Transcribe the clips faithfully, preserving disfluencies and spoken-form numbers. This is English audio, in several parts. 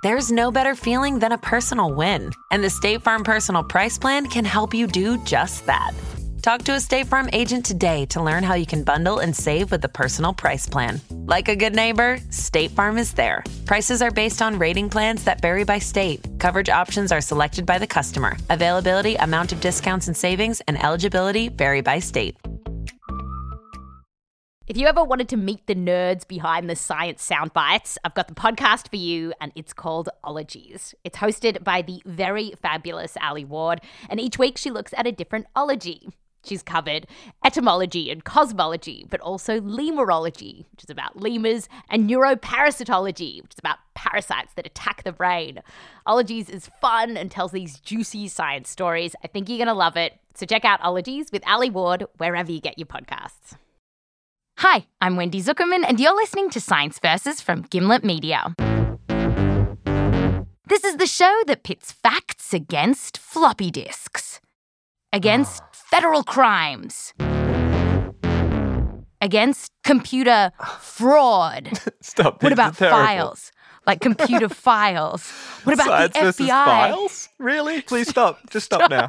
There's no better feeling than a personal win, and the State Farm Personal Price Plan can help you do just that. Talk to a State Farm agent today to learn how you can bundle and save with the Personal Price Plan. Like a good neighbor, State Farm is there. Prices are based on rating plans that vary by state. Coverage options are selected by the customer. Availability, amount of discounts and savings, and eligibility vary by state. If you ever wanted to meet the nerds behind the science soundbites, I've got the podcast for you, and it's called Ologies. It's hosted by the very fabulous Ali Ward, and each week she looks at a different ology. She's covered etymology and cosmology, but also lemurology, which is about lemurs, and neuroparasitology, which is about parasites that attack the brain. Ologies is fun and tells these juicy science stories. I think you're going to love it. So check out Ologies with Ali Ward wherever you get your podcasts. Hi, I'm Wendy Zuckerman, and you're listening to Science Versus from Gimlet Media. This is the show that pits facts against floppy disks, against federal crimes, against computer fraud. Stop. What about terrible. files? Like computer files. What about Science the F B I? versus files? Really? Please stop. Just stop now.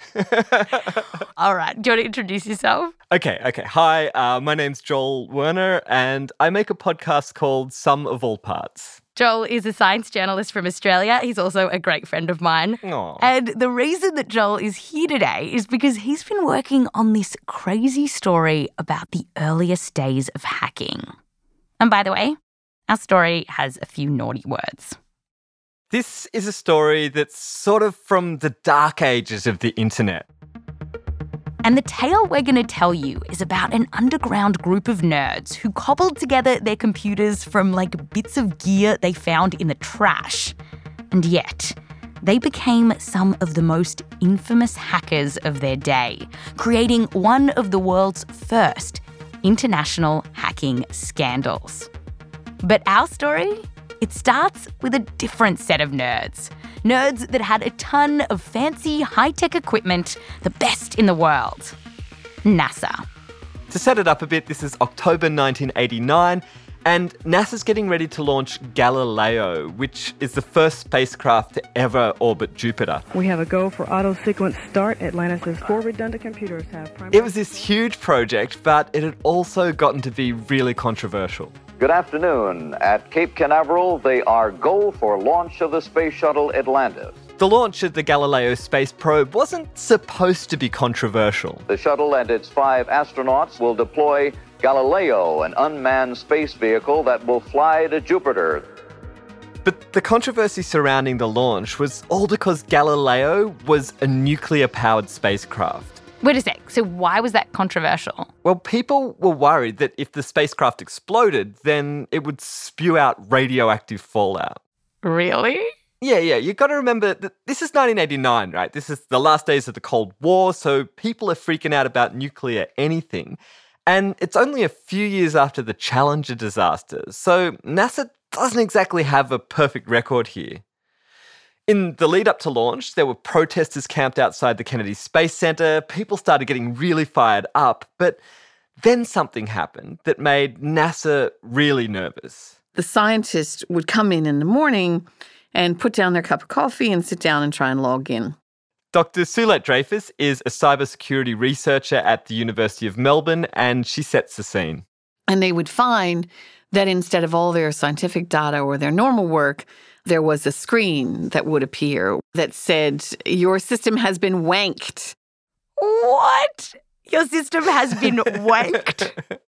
All right. Do you want to introduce yourself? Okay, okay. Hi, uh, my name's Joel Werner, and I make a podcast called Sum of All Parts. Joel is a science journalist from Australia. He's also a great friend of mine. Aww. And the reason that Joel is here today is because he's been working on this crazy story about the earliest days of hacking. And by the way, our story has a few naughty words. This is a story that's sort of from the dark ages of the internet. And the tale we're going to tell you is about an underground group of nerds who cobbled together their computers from like bits of gear they found in the trash. And yet, they became some of the most infamous hackers of their day, creating one of the world's first international hacking scandals. But our story, it starts with a different set of nerds. Nerds that had a ton of fancy, high-tech equipment, the best in the world. NASA. To set it up a bit, this is October nineteen eighty-nine, and NASA's getting ready to launch Galileo, which is the first spacecraft to ever orbit Jupiter. We have a go for auto-sequence start. Atlantis' four redundant computers have primary... It was this huge project, but it had also gotten to be really controversial. Good afternoon. At Cape Canaveral, they are go for launch of the space shuttle Atlantis. The launch of the Galileo space probe wasn't supposed to be controversial. The shuttle and its five astronauts will deploy Galileo, an unmanned space vehicle that will fly to Jupiter. But the controversy surrounding the launch was all because Galileo was a nuclear-powered spacecraft. Wait a sec, so why was that controversial? Well, people were worried that if the spacecraft exploded, then it would spew out radioactive fallout. Really? Yeah, yeah, you've got to remember that this is nineteen eighty-nine, right? This is the last days of the Cold War, so people are freaking out about nuclear anything. And it's only a few years after the Challenger disaster, so NASA doesn't exactly have a perfect record here. In the lead up to launch, there were protesters camped outside the Kennedy Space Center. People started getting really fired up, but then something happened that made NASA really nervous. The scientists would come in in the morning and put down their cup of coffee and sit down and try and log in. Doctor Sulette Dreyfus is a cybersecurity researcher at the University of Melbourne, and she sets the scene. And they would find that instead of all their scientific data or their normal work, there was a screen that would appear that said, your system has been wanked. What? Your system has been wanked?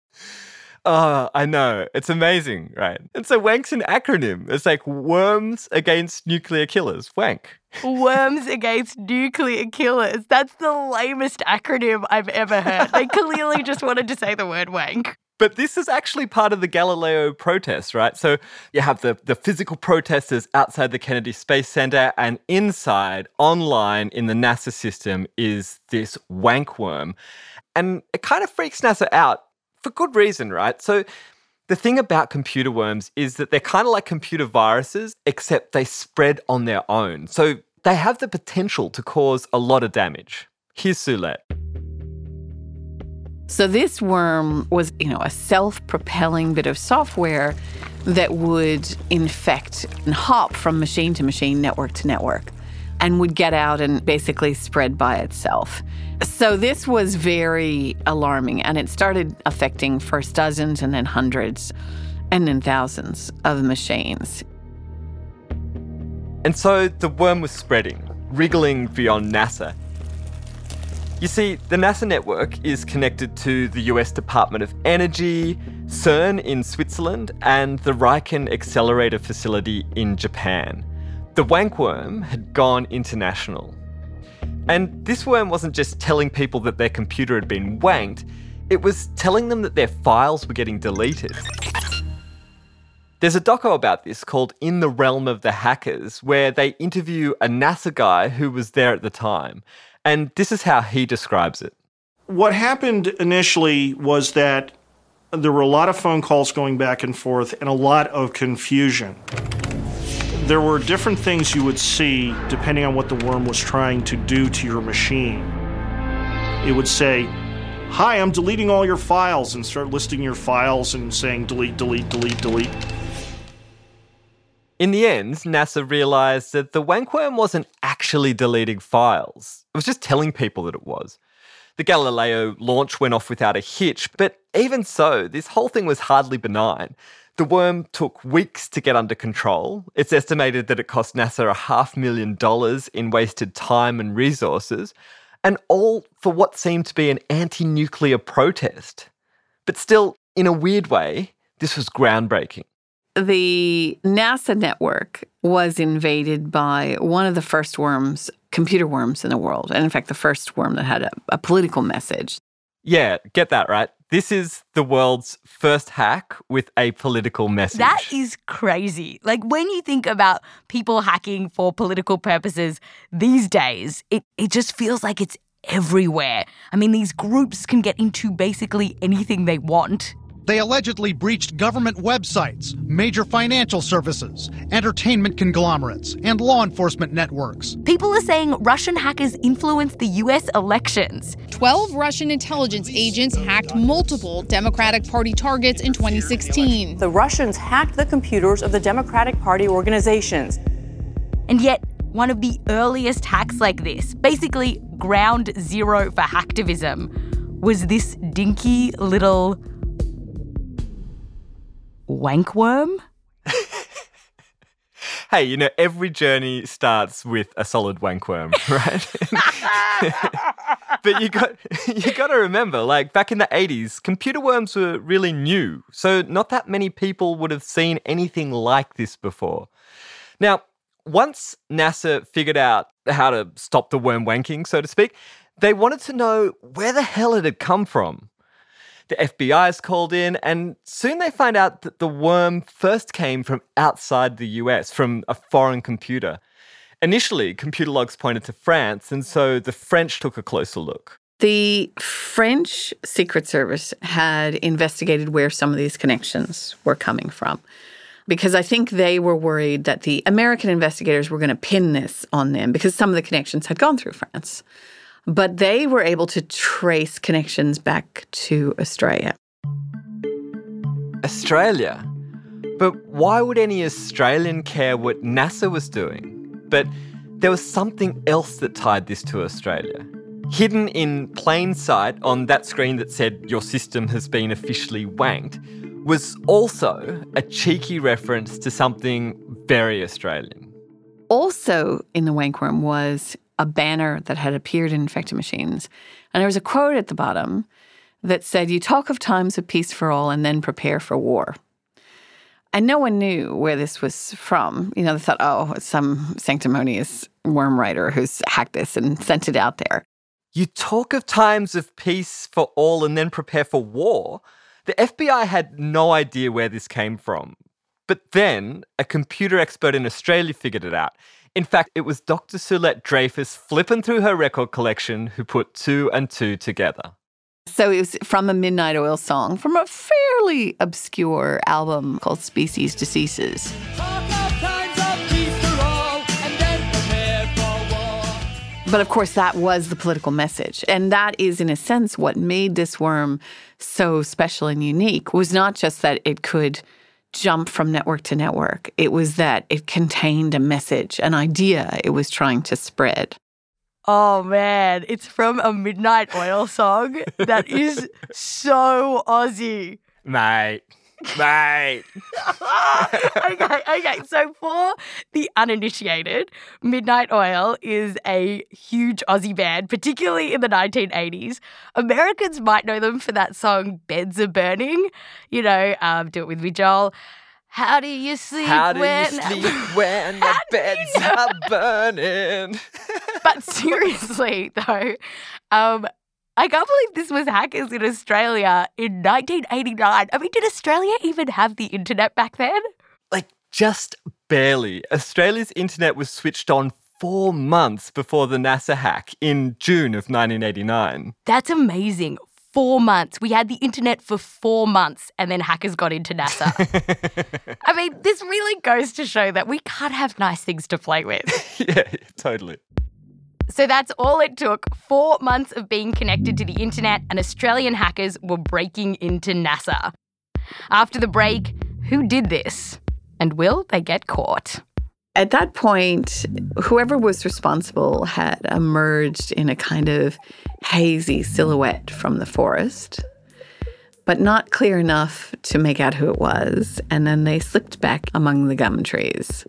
Oh, I know. It's amazing, right? And so WANK's an acronym. It's like Worms Against Nuclear Killers. WANK. Worms Against Nuclear Killers. That's the lamest acronym I've ever heard. They clearly just wanted to say the word wank. But this is actually part of the Galileo protests, right? So you have the, the physical protesters outside the Kennedy Space Center, and inside, online in the NASA system, is this wank worm. And it kind of freaks NASA out for good reason, right? So the thing about computer worms is that they're kind of like computer viruses, except they spread on their own. So they have the potential to cause a lot of damage. Here's Sulette. So this worm was, you know, a self-propelling bit of software that would infect and hop from machine to machine, network to network, and would get out and basically spread by itself. So this was very alarming, and it started affecting first dozens and then hundreds and then thousands of machines. And so the worm was spreading, wriggling beyond NASA. You see, the NASA network is connected to the U S Department of Energy, CERN in Switzerland, and the Riken Accelerator Facility in Japan. The wankworm had gone international. And this worm wasn't just telling people that their computer had been wanked, it was telling them that their files were getting deleted. There's a doco about this called In the Realm of the Hackers, where they interview a NASA guy who was there at the time. And this is how he describes it. What happened initially was that there were a lot of phone calls going back and forth and a lot of confusion. There were different things you would see depending on what the worm was trying to do to your machine. It would say, "Hi, I'm deleting all your files," and start listing your files and saying delete, delete, delete, delete. In the end, NASA realised that the wankworm wasn't actually deleting files. It was just telling people that it was. The Galileo launch went off without a hitch, but even so, this whole thing was hardly benign. The worm took weeks to get under control. It's estimated that it cost NASA a half million dollars in wasted time and resources, and all for what seemed to be an anti-nuclear protest. But still, in a weird way, this was groundbreaking. The NASA network was invaded by one of the first worms, computer worms in the world, and in fact, the first worm that had a, a political message. Yeah, get that right. This is the world's first hack with a political message. That is crazy. Like, when you think about people hacking for political purposes these days, it, it just feels like it's everywhere. I mean, these groups can get into basically anything they want. They allegedly breached government websites, major financial services, entertainment conglomerates, and law enforcement networks. People are saying Russian hackers influenced the U S elections. Twelve Russian intelligence agents hacked multiple Democratic Party targets in twenty sixteen. The Russians hacked the computers of the Democratic Party organizations. And yet, one of the earliest hacks like this, basically ground zero for hacktivism, was this dinky little wankworm? Hey, you know, every journey starts with a solid wankworm, right? But you got you got to remember, like back in the eighties, computer worms were really new, so not that many people would have seen anything like this before. Now, once NASA figured out how to stop the worm wanking, so to speak, they wanted to know where the hell it had come from. The F B I is called in, and soon they find out that the worm first came from outside the U S, from a foreign computer. Initially, computer logs pointed to France, and so the French took a closer look. The French Secret Service had investigated where some of these connections were coming from, because I think they were worried that the American investigators were going to pin this on them because some of the connections had gone through France. But they were able to trace connections back to Australia. Australia? But why would any Australian care what NASA was doing? But there was something else that tied this to Australia. Hidden in plain sight on that screen that said your system has been officially wanked was also a cheeky reference to something very Australian. Also in the wankworm was a banner that had appeared in infected machines. And there was a quote at the bottom that said, "You talk of times of peace for all and then prepare for war." And no one knew where this was from. You know, they thought, oh, it's some sanctimonious worm writer who's hacked this and sent it out there. You talk of times of peace for all and then prepare for war? The F B I had no idea where this came from. But then a computer expert in Australia figured it out. In fact, it was Doctor Soulette Dreyfus flipping through her record collection who put two and two together. So it was from a Midnight Oil song from a fairly obscure album called Species Deceases. But of course, that was the political message. And that is, in a sense, what made this worm so special and unique, was not just that it could jump from network to network. It was that it contained a message, an idea it was trying to spread. Oh, man, it's from a Midnight Oil song that is so Aussie. Mate. Mate. okay, okay. So for the uninitiated, Midnight Oil is a huge Aussie band, particularly in the nineteen eighties. Americans might know them for that song, Beds Are Burning. You know, um, do it with me, Joel. How do you sleep How do when... you sleep when the beds you know? are burning? But seriously, though, um, I can't believe this was Hackers in Australia in nineteen eighty-nine. I mean, did Australia even have the internet back then? Like, just barely. Australia's internet was switched on four months before the NASA hack in June of nineteen eighty-nine. That's amazing. Four months. We had the internet for four months and then hackers got into NASA. I mean, this really goes to show that we can't have nice things to play with. Yeah, totally. So that's all it took. Four months of being connected to the internet and Australian hackers were breaking into NASA. After the break, who did this? And will they get caught? At that point, whoever was responsible had emerged in a kind of hazy silhouette from the forest, but not clear enough to make out who it was, and then they slipped back among the gum trees.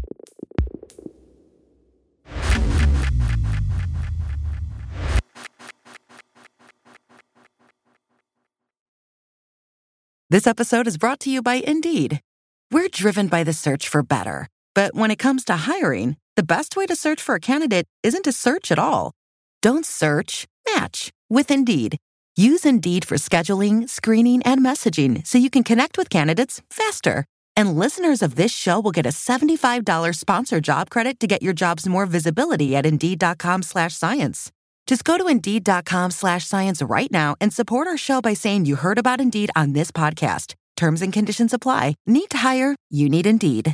This episode is brought to you by Indeed. We're driven by the search for better. But when it comes to hiring, the best way to search for a candidate isn't to search at all. Don't search, match with Indeed. Use Indeed for scheduling, screening, and messaging so you can connect with candidates faster. And listeners of this show will get a seventy-five dollars sponsored job credit to get your jobs more visibility at Indeed.com slash science. Just go to Indeed.com slash science right now and support our show by saying you heard about Indeed on this podcast. Terms and conditions apply. Need to hire? You need Indeed.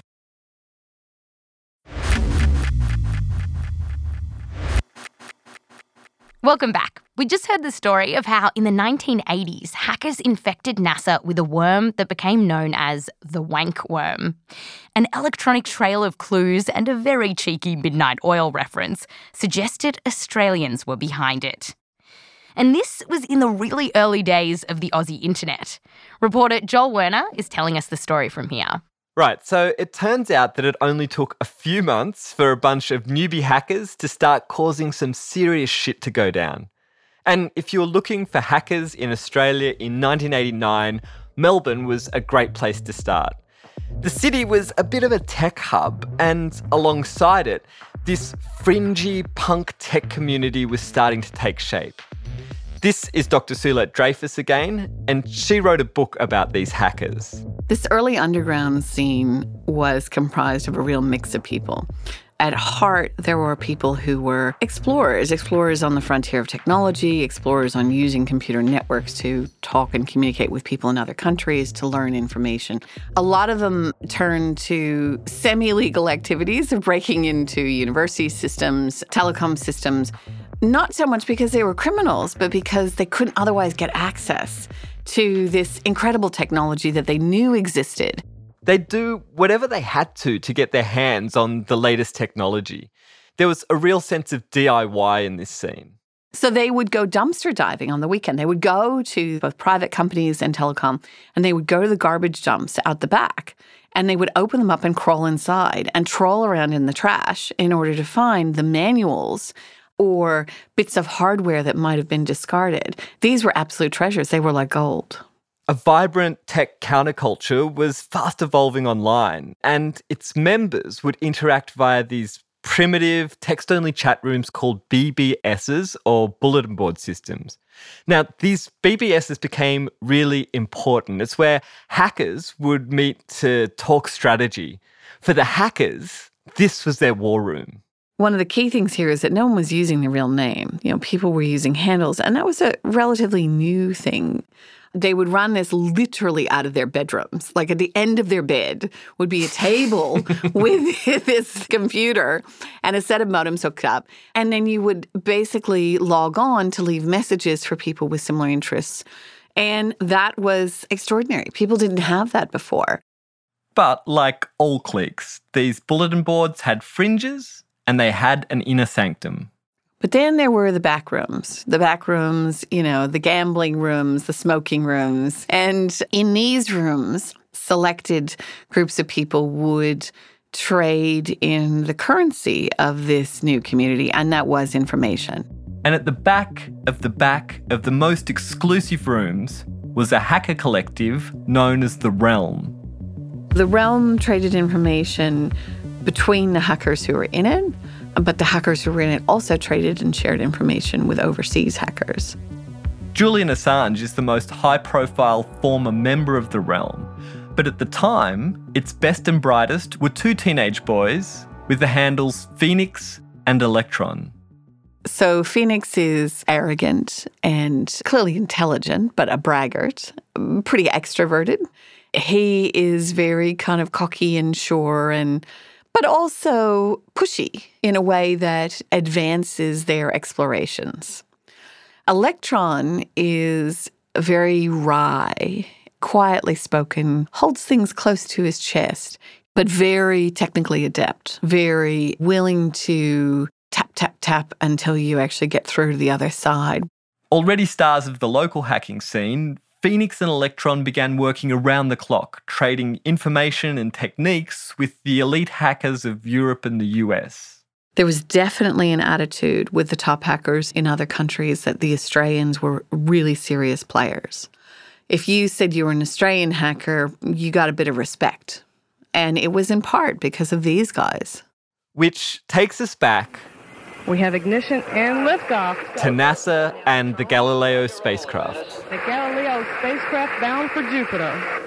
Welcome back. We just heard the story of how in the nineteen eighties, hackers infected NASA with a worm that became known as the wank worm. An electronic trail of clues and a very cheeky Midnight Oil reference suggested Australians were behind it. And this was in the really early days of the Aussie internet. Reporter Joel Werner is telling us the story from here. Right, so it turns out that it only took a few months for a bunch of newbie hackers to start causing some serious shit to go down. And if you're looking for hackers in Australia in nineteen eighty-nine, Melbourne was a great place to start. The city was a bit of a tech hub, and alongside it, this fringy punk tech community was starting to take shape. This is Doctor Sulette Dreyfus again, and she wrote a book about these hackers. This early underground scene was comprised of a real mix of people. At heart, there were people who were explorers, explorers on the frontier of technology, explorers on using computer networks to talk and communicate with people in other countries, to learn information. A lot of them turned to semi-legal activities of breaking into university systems, telecom systems, not so much because they were criminals, but because they couldn't otherwise get access to this incredible technology that they knew existed. They'd do whatever they had to to get their hands on the latest technology. There was a real sense of D I Y in this scene. So they would go dumpster diving on the weekend. They would go to both private companies and telecom, and they would go to the garbage dumps out the back, and they would open them up and crawl inside and troll around in the trash in order to find the manuals or bits of hardware that might have been discarded. These were absolute treasures. They were like gold. A vibrant tech counterculture was fast evolving online, and its members would interact via these primitive text-only chat rooms called B B Ss, or bulletin board systems. Now, these B B Ss became really important. It's where hackers would meet to talk strategy. For the hackers, this was their war room. One of the key things here is that no one was using the real name. You know, people were using handles, and that was a relatively new thing. They would run this literally out of their bedrooms. Like at the end of their bed would be a table with this computer and a set of modems hooked up. And then you would basically log on to leave messages for people with similar interests. And that was extraordinary. People didn't have that before. But like all cliques, these bulletin boards had fringes and they had an inner sanctum. But then there were the back rooms, the back rooms, you know, the gambling rooms, the smoking rooms. And in these rooms, selected groups of people would trade in the currency of this new community, and that was information. And at the back of the back of the most exclusive rooms was a hacker collective known as The Realm. The Realm traded information between the hackers who were in it, but the hackers who were in it also traded and shared information with overseas hackers. Julian Assange is the most high-profile former member of The Realm, but at the time, its best and brightest were two teenage boys with the handles Phoenix and Electron. So Phoenix is arrogant and clearly intelligent, but a braggart, pretty extroverted. He is very kind of cocky and sure and but also pushy in a way that advances their explorations. Electron is very wry, quietly spoken, holds things close to his chest, but very technically adept, very willing to tap, tap, tap until you actually get through to the other side. Already stars of the local hacking scene, Phoenix and Electron began working around the clock, trading information and techniques with the elite hackers of Europe and the U S. There was definitely an attitude with the top hackers in other countries that the Australians were really serious players. If you said you were an Australian hacker, you got a bit of respect. And it was in part because of these guys. Which takes us back... We have ignition and liftoff. To NASA and the Galileo spacecraft. The Galileo spacecraft bound for Jupiter.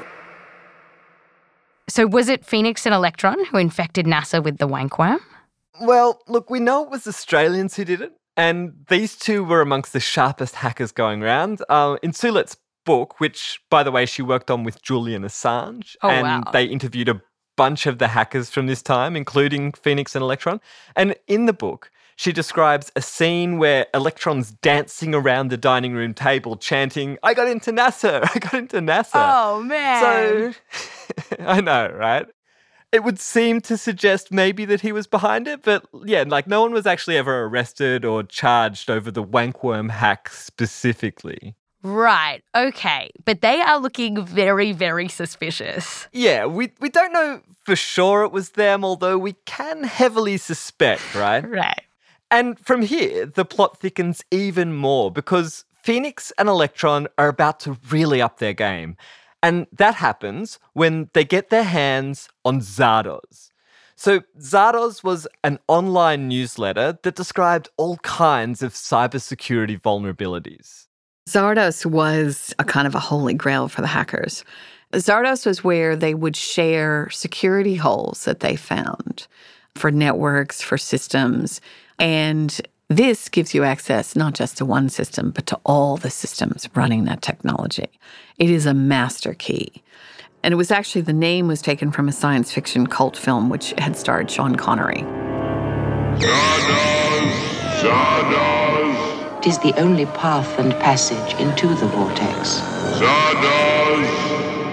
So was it Phoenix and Electron who infected NASA with the wankworm? Well, look, we know it was Australians who did it, and these two were amongst the sharpest hackers going around. Uh, in Sulet's book, which, by the way, she worked on with Julian Assange, oh, and wow. they interviewed a bunch of the hackers from this time, including Phoenix and Electron. And in the book, she describes a scene where Electron's dancing around the dining room table chanting, "I got into NASA, I got into NASA." Oh, man. So, I know, right? It would seem to suggest maybe that he was behind it, but yeah, like no one was actually ever arrested or charged over the wankworm hack specifically. Right, okay. But they are looking very, very suspicious. Yeah, we, we don't know for sure it was them, although we can heavily suspect, right? Right. And from here, the plot thickens even more because Phoenix and Electron are about to really up their game. And that happens when they get their hands on Zardoz. So Zardoz was an online newsletter that described all kinds of cybersecurity vulnerabilities. Zardoz was a kind of a holy grail for the hackers. Zardoz was where they would share security holes that they found for networks, for systems. And this gives you access not just to one system, but to all the systems running that technology. It is a master key. And it was actually, the name was taken from a science fiction cult film which had starred Sean Connery. Zardoz! Zardoz! It is the only path and passage into the vortex. Zardoz!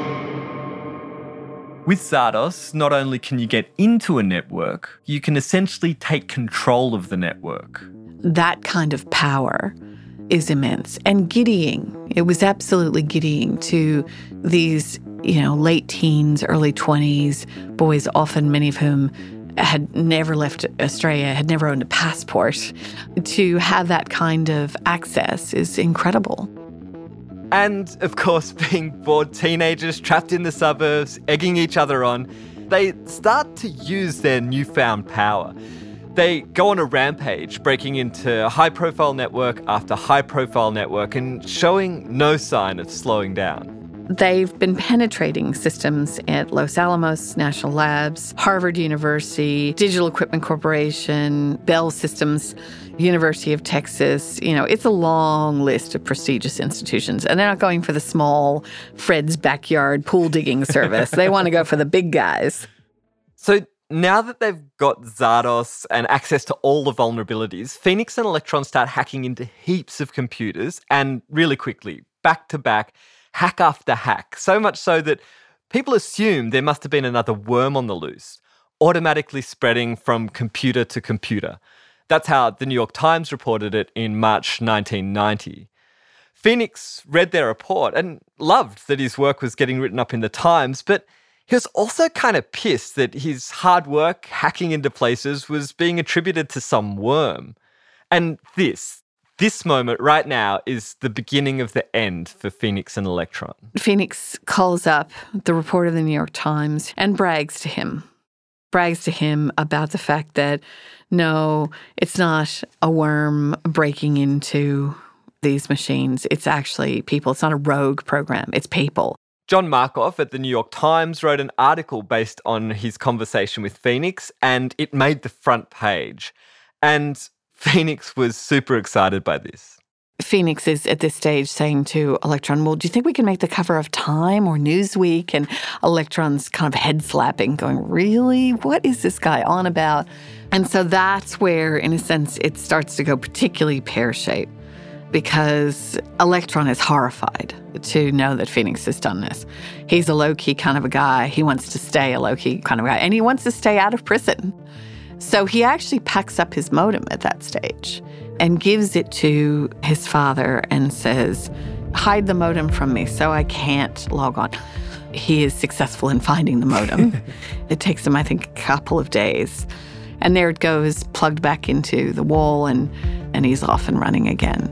With Zardoz, not only can you get into a network, you can essentially take control of the network. That kind of power is immense and giddying. It was absolutely giddying to these, you know, late teens, early twenties, boys, often many of whom had never left Australia, had never owned a passport. To have that kind of access is incredible. And, of course, being bored teenagers trapped in the suburbs, egging each other on, they start to use their newfound power. They go on a rampage, breaking into high-profile network after high-profile network and showing no sign of slowing down. They've been penetrating systems at Los Alamos National Labs, Harvard University, Digital Equipment Corporation, Bell Systems, University of Texas. You know, it's a long list of prestigious institutions. And they're not going for the small Fred's backyard pool digging service. They want to go for the big guys. So now that they've got Zardos and access to all the vulnerabilities, Phoenix and Electron start hacking into heaps of computers and really quickly, back to back, hack after hack, so much so that people assume there must have been another worm on the loose, automatically spreading from computer to computer. That's how the New York Times reported it in March nineteen ninety. Phoenix read their report and loved that his work was getting written up in the Times, but he was also kind of pissed that his hard work hacking into places was being attributed to some worm. And this, This moment right now is the beginning of the end for Phoenix and Electron. Phoenix calls up the reporter of the New York Times and brags to him. Brags to him about the fact that, no, it's not a worm breaking into these machines. It's actually people. It's not a rogue program. It's people. John Markoff at the New York Times wrote an article based on his conversation with Phoenix, and it made the front page. And Phoenix was super excited by this. Phoenix is at this stage saying to Electron, well, do you think we can make the cover of Time or Newsweek? And Electron's kind of head slapping, going, really? What is this guy on about? And so that's where, in a sense, it starts to go particularly pear-shaped, because Electron is horrified to know that Phoenix has done this. He's a low-key kind of a guy. He wants to stay a low-key kind of guy, and he wants to stay out of prison. So he actually packs up his modem at that stage and gives it to his father and says, hide the modem from me so I can't log on. He is successful in finding the modem. It takes him, I think, a couple of days. And there it goes, plugged back into the wall, and, and he's off and running again.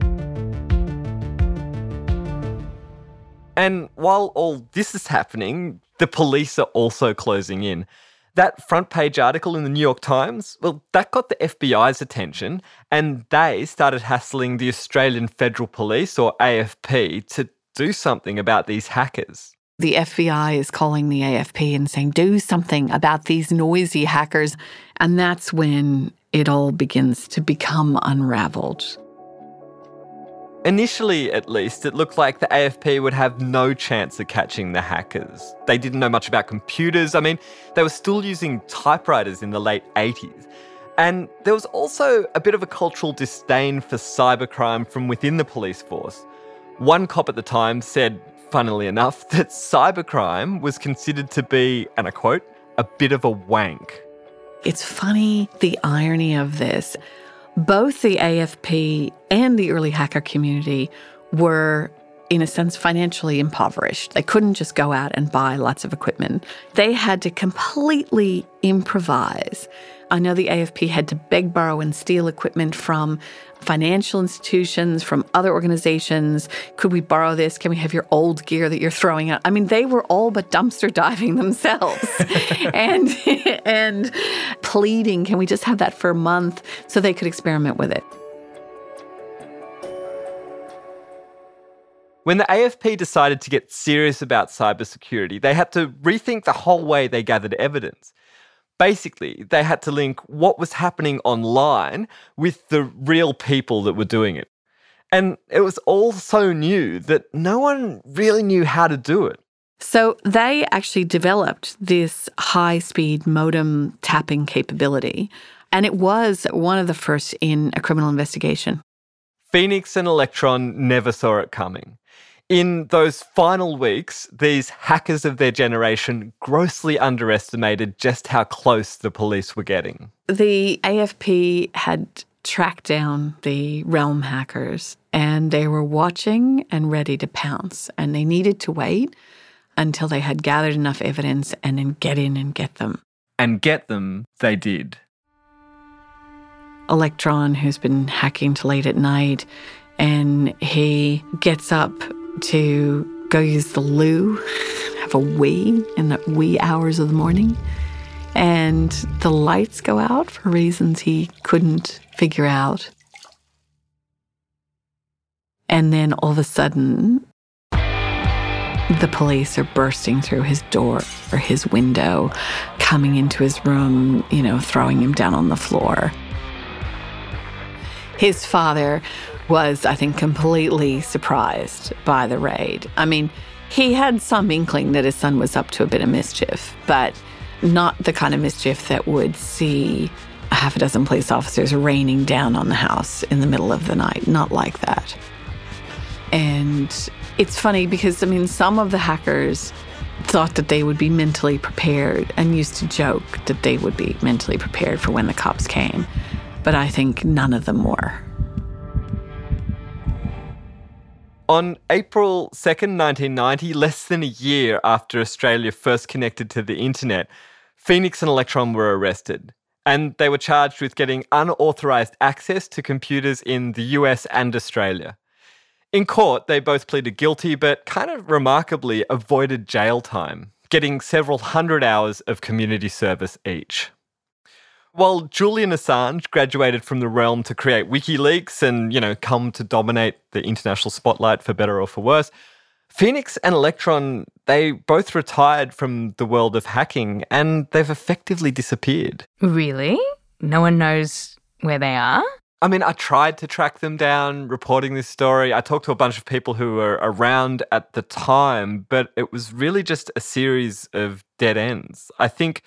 And while all this is happening, the police are also closing in. That front page article in the New York Times, well, that got the F B I's attention, and they started hassling the Australian Federal Police, or A F P, to do something about these hackers. The F B I is calling the A F P and saying, do something about these noisy hackers. And that's when it all begins to become unraveled. Initially, at least, it looked like the A F P would have no chance of catching the hackers. They didn't know much about computers. I mean, they were still using typewriters in the late eighties. And there was also a bit of a cultural disdain for cybercrime from within the police force. One cop at the time said, funnily enough, that cybercrime was considered to be, and I quote, a bit of a wank. It's funny, the irony of this. Both the A F P and the early hacker community were, in a sense, financially impoverished. They couldn't just go out and buy lots of equipment. They had to completely improvise. I know the A F P had to beg, borrow, and steal equipment from financial institutions, from other organizations. Could we borrow this? Can we have your old gear that you're throwing out? I mean, they were all but dumpster diving themselves and, and pleading, can we just have that for a month so they could experiment with it? When the A F P decided to get serious about cybersecurity, they had to rethink the whole way they gathered evidence. Basically, they had to link what was happening online with the real people that were doing it. And it was all so new that no one really knew how to do it. So they actually developed this high-speed modem tapping capability, and it was one of the first in a criminal investigation. Phoenix and Electron never saw it coming. In those final weeks, these hackers of their generation grossly underestimated just how close the police were getting. The A F P had tracked down the Realm hackers, and they were watching and ready to pounce, and they needed to wait until they had gathered enough evidence and then get in and get them. And get them, they did. Electron, who's been hacking till late at night, and he gets up to go use the loo, have a wee in the wee hours of the morning, and the lights go out for reasons he couldn't figure out. And then all of a sudden, The police are bursting through his door or his window, coming into his room, you know, throwing him down on the floor. His father was, I think, completely surprised by the raid. I mean, he had some inkling that his son was up to a bit of mischief, but not the kind of mischief that would see a half a dozen police officers raining down on the house in the middle of the night. Not like that. And it's funny because, I mean, some of the hackers thought that they would be mentally prepared and used to joke that they would be mentally prepared for when the cops came. But I think none of them were. On April second, nineteen ninety, less than a year after Australia first connected to the internet, Phoenix and Electron were arrested. And they were charged with getting unauthorised access to computers in the U S and Australia. In court, they both pleaded guilty, but kind of remarkably avoided jail time, getting several hundred hours of community service each. While Julian Assange graduated from the realm to create WikiLeaks and, you know, come to dominate the international spotlight for better or for worse, Phoenix and Electron, they both retired from the world of hacking and they've effectively disappeared. Really? No one knows where they are? I mean, I tried to track them down reporting this story. I talked to a bunch of people who were around at the time, but it was really just a series of dead ends. I think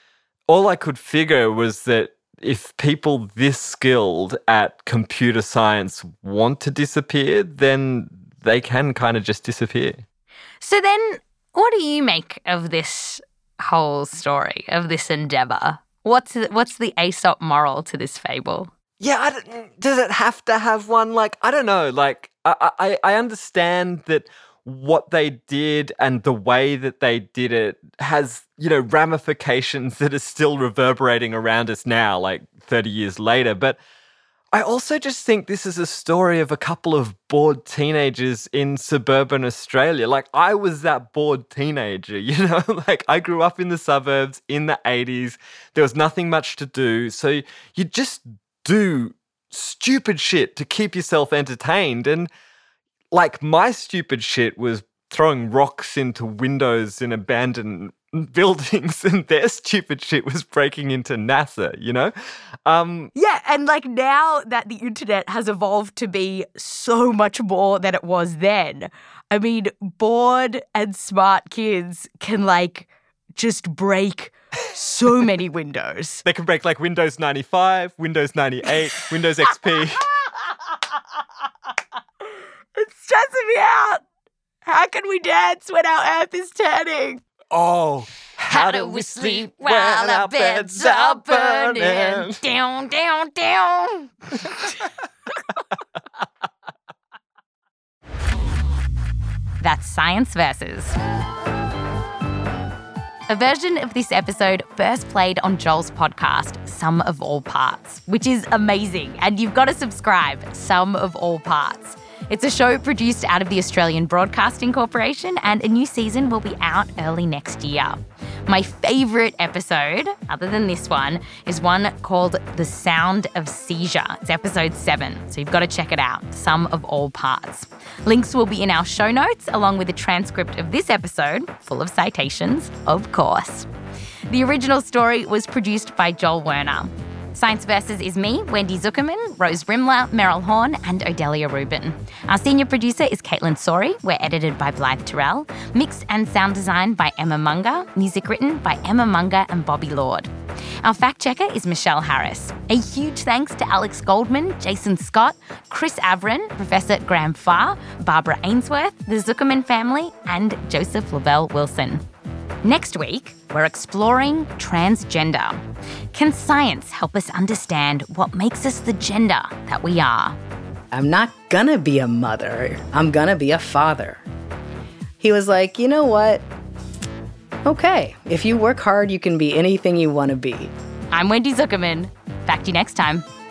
all I could figure was that if people this skilled at computer science want to disappear, then they can kind of just disappear. So then what do you make of this whole story, of this endeavour? What's the, what's the Aesop moral to this fable? Yeah, I don't, does it have to have one? Like, I don't know. Like, I, I, I understand that what they did and the way that they did it has, you know, ramifications that are still reverberating around us now, like thirty years later. But I also just think this is a story of a couple of bored teenagers in suburban Australia. Like, I was that bored teenager, you know? Like, I grew up in the suburbs in the eighties. There was nothing much to do. So you just do stupid shit to keep yourself entertained. And like, my stupid shit was throwing rocks into windows in abandoned buildings, and their stupid shit was breaking into NASA, you know? Um, yeah, and like now that the internet has evolved to be so much more than it was then, I mean, bored and smart kids can like just break so many windows. They can break like Windows ninety-five, Windows ninety-eight, Windows X P. It's stressing me out. How can we dance when our earth is turning? Oh, how, how do we sleep while our beds are burning? Down, down, down. That's Science Versus. A version of this episode first played on Joel's podcast, Sum of All Parts, which is amazing. And you've got to subscribe, Sum of All Parts. It's a show produced out of the Australian Broadcasting Corporation, and a new season will be out early next year. My favourite episode, other than this one, is one called The Sound of Seizure. It's episode seven, so you've got to check it out, Sum of All Parts. Links will be in our show notes, along with a transcript of this episode, full of citations, of course. The original story was produced by Joel Werner. Science Versus is me, Wendy Zuckerman, Rose Rimler, Meryl Horn, and Odelia Rubin. Our senior producer is Caitlin Sori. We're edited by Blythe Terrell. Mix and sound design by Emma Munger. Music written by Emma Munger and Bobby Lord. Our fact checker is Michelle Harris. A huge thanks to Alex Goldman, Jason Scott, Chris Avron, Professor Graham Farr, Barbara Ainsworth, the Zuckerman family, and Joseph Lavelle Wilson. Next week, we're exploring transgender. Can science help us understand what makes us the gender that we are? I'm not gonna be a mother. I'm gonna be a father. He was like, you know what? Okay, if you work hard, you can be anything you want to be. I'm Wendy Zuckerman. Back to you next time.